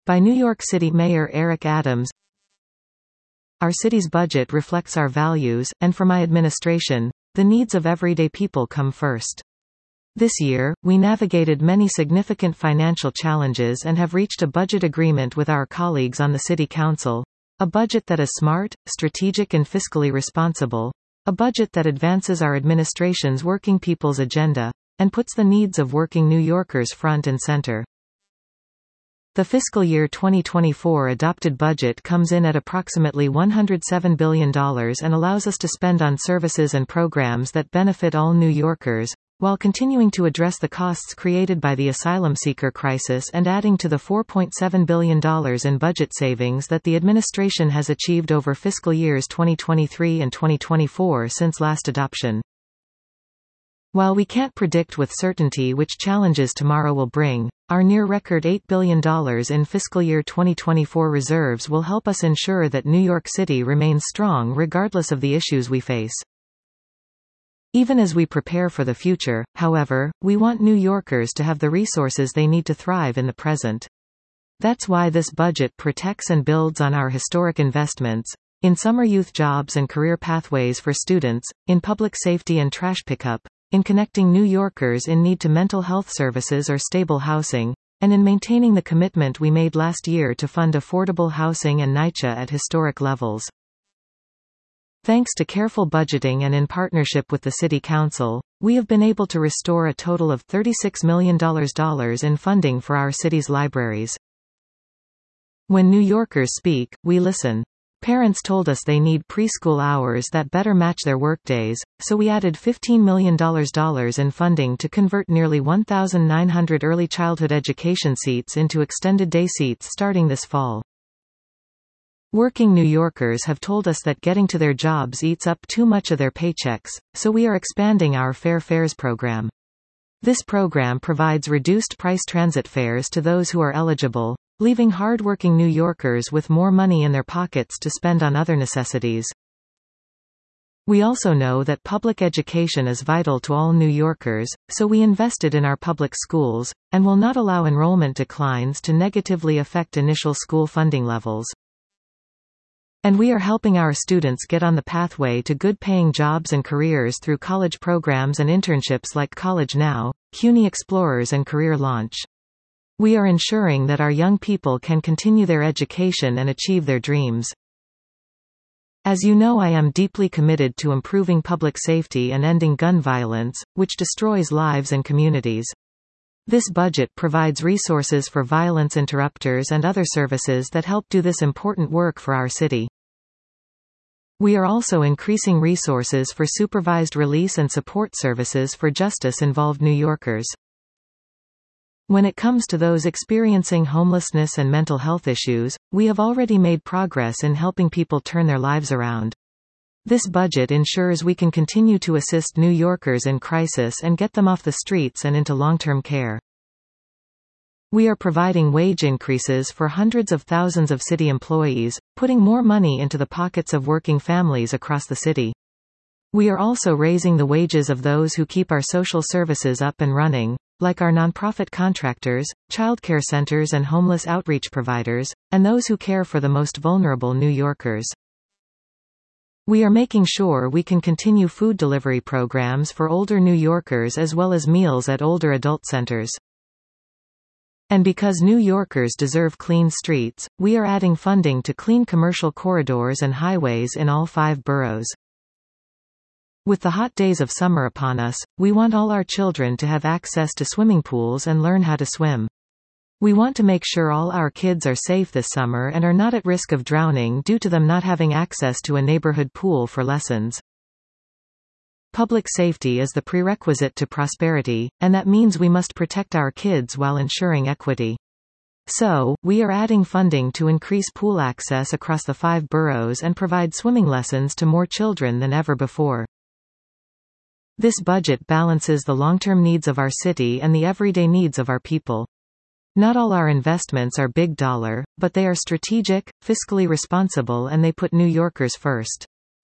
By New York City Mayor Eric Adams. Our city's budget reflects our values, and for my administration, the needs of everyday people come first. This year, we navigated many significant financial challenges and have reached a budget agreement with our colleagues on the City Council. A budget that is smart, strategic and fiscally responsible. A budget that advances our administration's working people's agenda, and puts the needs of working New Yorkers front and center. The fiscal year 2024 adopted budget comes in at approximately $107 billion and allows us to spend on services and programs that benefit all New Yorkers, while continuing to address the costs created by the asylum seeker crisis and adding to the $4.7 billion in budget savings that the administration has achieved over fiscal years 2023 and 2024 since last adoption. While we can't predict with certainty which challenges tomorrow will bring, our near-record $8 billion in fiscal year 2024 reserves will help us ensure that New York City remains strong regardless of the issues we face. Even as we prepare for the future, however, we want New Yorkers to have the resources they need to thrive in the present. That's why this budget protects and builds on our historic investments in summer youth jobs and career pathways for students, in public safety and trash pickup, in connecting New Yorkers in need to mental health services or stable housing, and in maintaining the commitment we made last year to fund affordable housing and NYCHA at historic levels. Thanks to careful budgeting and in partnership with the City Council, we have been able to restore a total of $36 million in funding for our city's libraries. When New Yorkers speak, we listen. Parents told us they need preschool hours that better match their workdays, so we added $15 million in funding to convert nearly 1,900 early childhood education seats into extended day seats starting this fall. Working New Yorkers have told us that getting to their jobs eats up too much of their paychecks, so we are expanding our Fair Fares program. This program provides reduced-price transit fares to those who are eligible, leaving hard-working New Yorkers with more money in their pockets to spend on other necessities. We also know that public education is vital to all New Yorkers, so we invested in our public schools, and will not allow enrollment declines to negatively affect initial school funding levels. And we are helping our students get on the pathway to good-paying jobs and careers through college programs and internships like College Now, CUNY Explorers and Career Launch. We are ensuring that our young people can continue their education and achieve their dreams. As you know, I am deeply committed to improving public safety and ending gun violence, which destroys lives and communities. This budget provides resources for violence interrupters and other services that help do this important work for our city. We are also increasing resources for supervised release and support services for justice-involved New Yorkers. When it comes to those experiencing homelessness and mental health issues, we have already made progress in helping people turn their lives around. This budget ensures we can continue to assist New Yorkers in crisis and get them off the streets and into long-term care. We are providing wage increases for hundreds of thousands of city employees, putting more money into the pockets of working families across the city. We are also raising the wages of those who keep our social services up and running, like our nonprofit contractors, childcare centers and homeless outreach providers, and those who care for the most vulnerable New Yorkers. We are making sure we can continue food delivery programs for older New Yorkers as well as meals at older adult centers. And because New Yorkers deserve clean streets, we are adding funding to clean commercial corridors and highways in all 5 boroughs. With the hot days of summer upon us, we want all our children to have access to swimming pools and learn how to swim. We want to make sure all our kids are safe this summer and are not at risk of drowning due to them not having access to a neighborhood pool for lessons. Public safety is the prerequisite to prosperity, and that means we must protect our kids while ensuring equity. So, we are adding funding to increase pool access across the 5 boroughs and provide swimming lessons to more children than ever before. This budget balances the long-term needs of our city and the everyday needs of our people. Not all our investments are big dollar, but they are strategic, fiscally responsible, and they put New Yorkers first.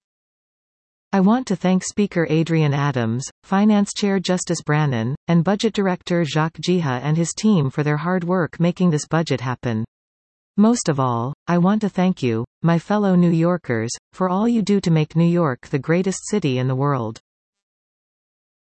I want to thank Speaker Adrian Adams, Finance Chair Justice Brannon, and Budget Director Jacques Jiha and his team for their hard work making this budget happen. Most of all, I want to thank you, my fellow New Yorkers, for all you do to make New York the greatest city in the world.